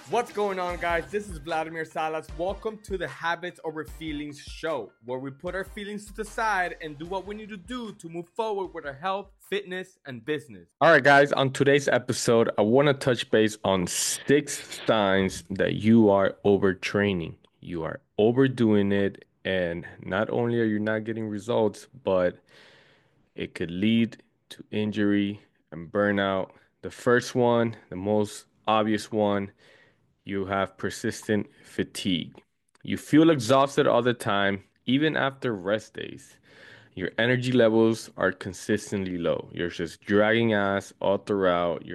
What's going on, guys? This is Vladimir Salas. Welcome to the Habits Over Feelings show, where we put our feelings to the side and do what we need to do to move forward with our health, fitness, and business. All right, guys, on today's episode, I want to touch base on 6 signs that you are overtraining. You are overdoing it, and not only are you not getting results, but it could lead to injury and burnout. The first one, the most obvious one, you have persistent fatigue. You feel exhausted all the time, even after rest days. Your energy levels are consistently low. You're just dragging ass all throughout.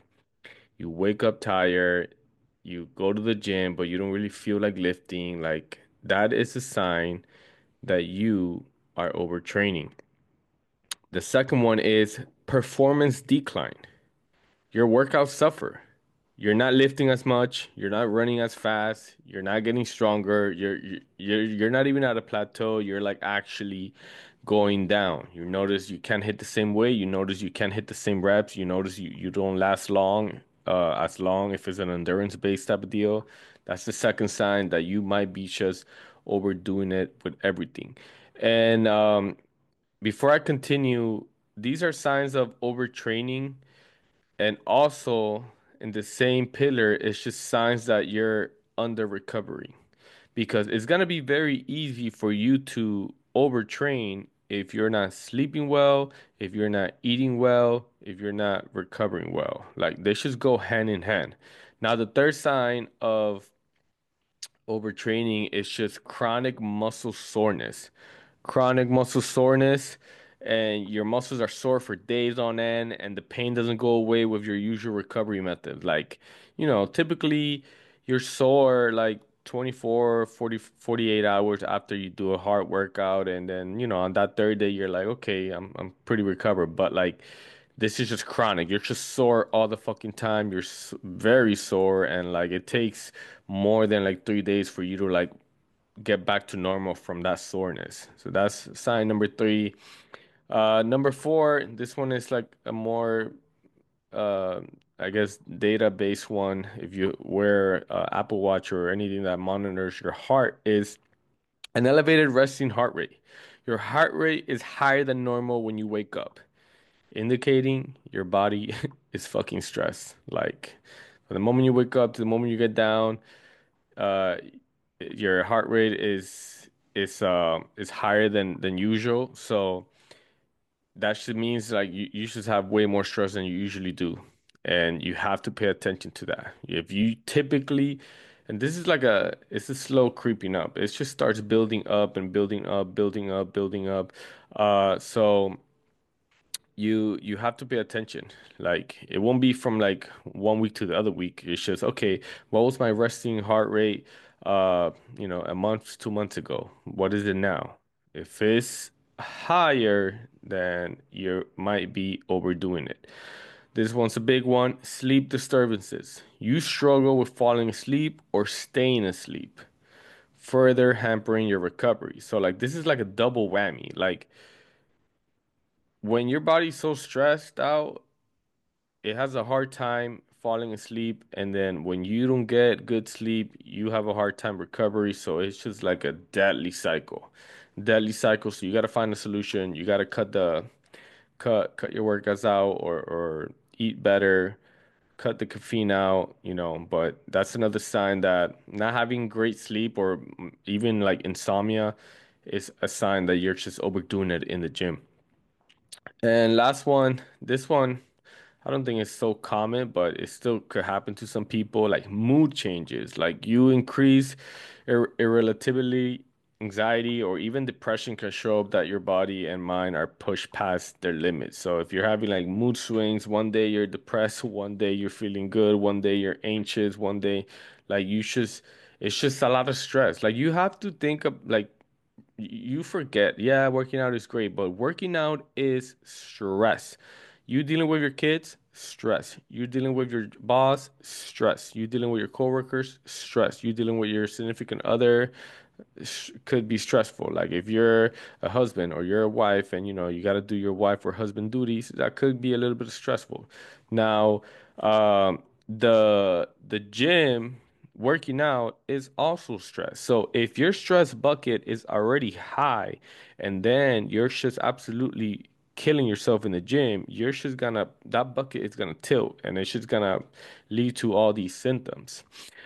You wake up tired, you go to the gym, but you don't really feel like lifting. Like, that is a sign that you are overtraining. The second one is performance decline. Your workouts suffer. You're not lifting as much, you're not running as fast, you're not getting stronger, you're not even at a plateau, you're like actually going down. You notice you can't hit the same weight, you notice you can't hit the same reps, you notice you don't last as long if it's an endurance based type of deal. That's the second sign that you might be just overdoing it with everything. And before I continue, these are signs of overtraining, and also in the same pillar, it's just signs that you're under recovery, because it's going to be very easy for you to overtrain if you're not sleeping well, if you're not eating well, if you're not recovering well. Like, they should go hand in hand. Now, the third sign of overtraining is just chronic muscle soreness. Chronic muscle soreness, and your muscles are sore for days on end, and the pain doesn't go away with your usual recovery method. Like, typically you're sore like 24, 40, 48 hours after you do a hard workout, and then, on that third day you're like, okay, I'm pretty recovered. But like, this is just chronic. You're just sore all the fucking time. You're very sore, and like, it takes more than like 3 days for you to like get back to normal from that soreness. So that's sign number three. Number four, this one is like a more, uh, I guess, data-based one. If you wear Apple Watch or anything that monitors your heart, is an elevated resting heart rate. Your heart rate is higher than normal when you wake up, indicating your body is fucking stressed. Like, from the moment you wake up to the moment you get down, uh, your heart rate is higher than usual. So that should means like you should have way more stress than you usually do. And you have to pay attention to that. If you typically, and this is like it's a slow creeping up. It just starts building up and building up, building up, building up. So you have to pay attention. Like, it won't be from like one week to the other week. It's just, okay, what was my resting heart rate a month, 2 months ago? What is it now? If it's higher, then you might be overdoing it. This one's a big one. Sleep disturbances. You struggle with falling asleep or staying asleep, further hampering your recovery. So like, this is like a double whammy. Like, when your body's so stressed out, it has a hard time falling asleep, and then when you don't get good sleep, you have a hard time recovery. So it's just like a deadly cycle. Deadly cycle. So you got to find a solution. You got to cut your workouts out, or eat better, cut the caffeine out, but that's another sign that not having great sleep, or even like insomnia, is a sign that you're just overdoing it in the gym. And last one, this one, I don't think it's so common, but it still could happen to some people, like mood changes. Like, you increase irritability, anxiety, or even depression can show up that your body and mind are pushed past their limits. So if you're having like mood swings, one day you're depressed, one day you're feeling good, one day you're anxious, one day like it's just a lot of stress. Like, you have to think of like, you forget, yeah, working out is great, but working out is stress. You dealing with your kids, stress. You dealing with your boss, stress. You dealing with your coworkers, stress. You dealing with your significant other, could be stressful. Like, if you're a husband or you're a wife, and you got to do your wife or husband duties, that could be a little bit stressful. Now, the gym working out is also stress. So if your stress bucket is already high and then you're just absolutely killing yourself in the gym, you're just gonna that bucket is gonna tilt and it's just gonna lead to all these symptoms.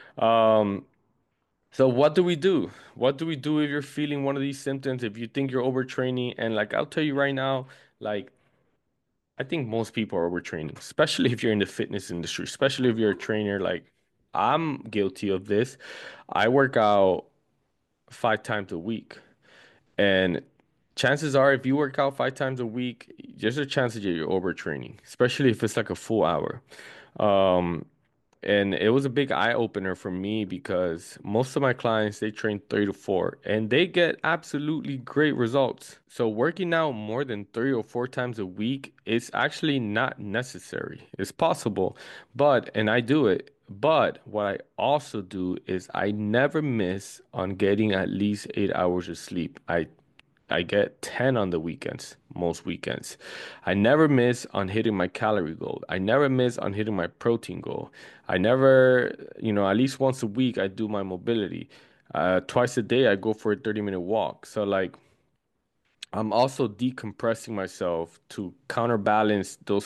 Um, so what do we do? What do we do if you're feeling one of these symptoms? If you think you're overtraining, and like I'll tell you right now, like I think most people are overtraining, especially if you're in the fitness industry, especially if you're a trainer. Like I'm guilty of this. I work out 5 times a week, and chances are, if you work out 5 times a week, there's a chance that you're overtraining, especially if it's like a full hour. Um, and it was a big eye opener for me because most of my clients they train 3 to 4 and they get absolutely great results. So working out more than 3 or 4 times a week is actually not necessary. It's possible, but and I do it. But what I also do is I never miss on getting at least 8 hours of sleep. I get 10 on the weekends, most weekends. I never miss on hitting my calorie goal. I never miss on hitting my protein goal. I never, at least once a week, I do my mobility. Twice a day, I go for a 30-minute walk. So, like, I'm also decompressing myself to counterbalance those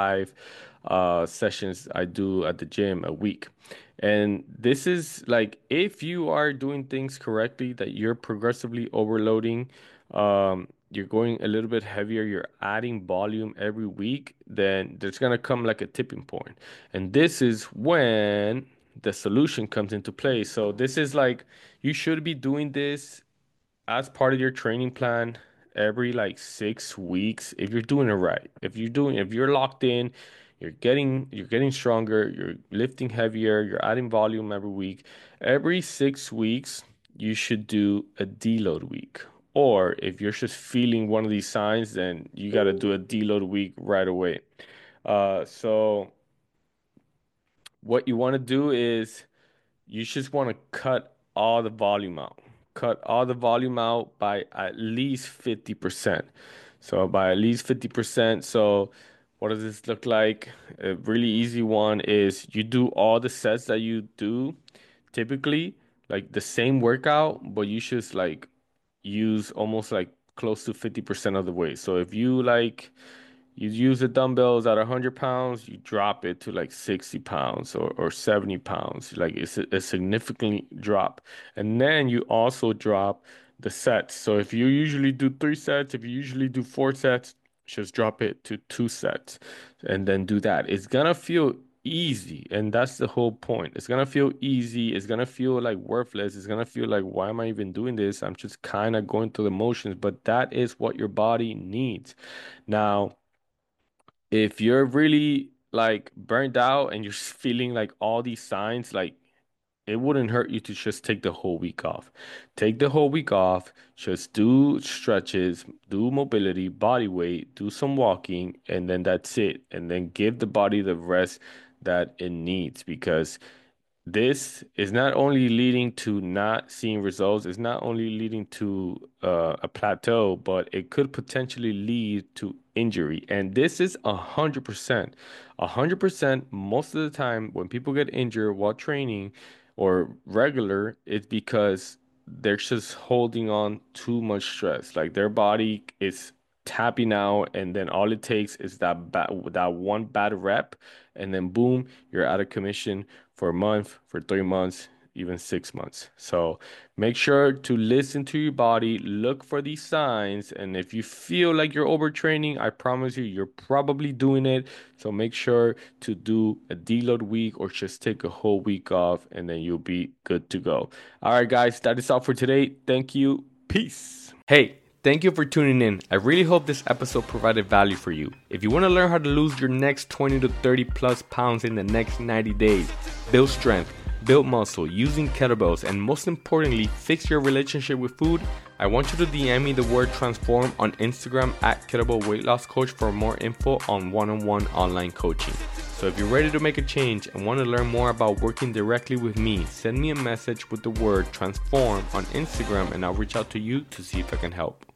5 sessions I do at the gym a week. And this is like if you are doing things correctly, that you're progressively overloading, you're going a little bit heavier, you're adding volume every week, then there's gonna come like a tipping point. And this is when the solution comes into play. So this is like you should be doing this as part of your training plan every like 6 weeks if you're doing it right. If you're locked in, you're getting stronger, you're lifting heavier, you're adding volume every week. Every 6 weeks, you should do a deload week. Or if you're just feeling one of these signs, then you got to do a deload week right away. So what you want to do is you just want to cut all the volume out. Cut all the volume out by at least 50%. So by at least 50%. So what does this look like? A really easy one is you do all the sets that you do typically, like the same workout, but you just like use almost like close to 50% of the weight. So if you use the dumbbells at 100 pounds, you drop it to like 60 pounds or 70 pounds. Like it's a significantly drop. And then you also drop the sets. So if you usually do 3 sets, if you usually do 4 sets, just drop it to 2 sets and then do that. It's gonna feel easy. And that's the whole point. It's gonna feel easy. It's gonna feel like worthless. It's gonna feel like, why am I even doing this? I'm just kind of going through the motions, but that is what your body needs. Now, if you're really like burned out and you're feeling like all these signs, like it wouldn't hurt you to just take the whole week off. Take the whole week off, just do stretches, do mobility, body weight, do some walking, and then that's it. And then give the body the rest that it needs because this is not only leading to not seeing results, it's not only leading to a plateau, but it could potentially lead to injury. And this is 100%. 100% most of the time when people get injured while training or regular, it's because they're just holding on too much stress. Like their body is tapping out, and then all it takes is that one bad rep, and then boom, you're out of commission for a month, for 3 months, even 6 months. So make sure to listen to your body, look for these signs, and if you feel like you're overtraining, I promise you, you're probably doing it. So make sure to do a deload week or just take a whole week off, and then you'll be good to go. All right, guys, that is all for today. Thank you. Peace. Hey, thank you for tuning in. I really hope this episode provided value for you. If you want to learn how to lose your next 20 to 30 plus pounds in the next 90 days, build strength, build muscle using kettlebells, and most importantly, fix your relationship with food, I want you to DM me the word transform on Instagram at Kettlebell Weight Loss Coach for more info on one-on-one online coaching. So if you're ready to make a change and want to learn more about working directly with me, send me a message with the word transform on Instagram and I'll reach out to you to see if I can help.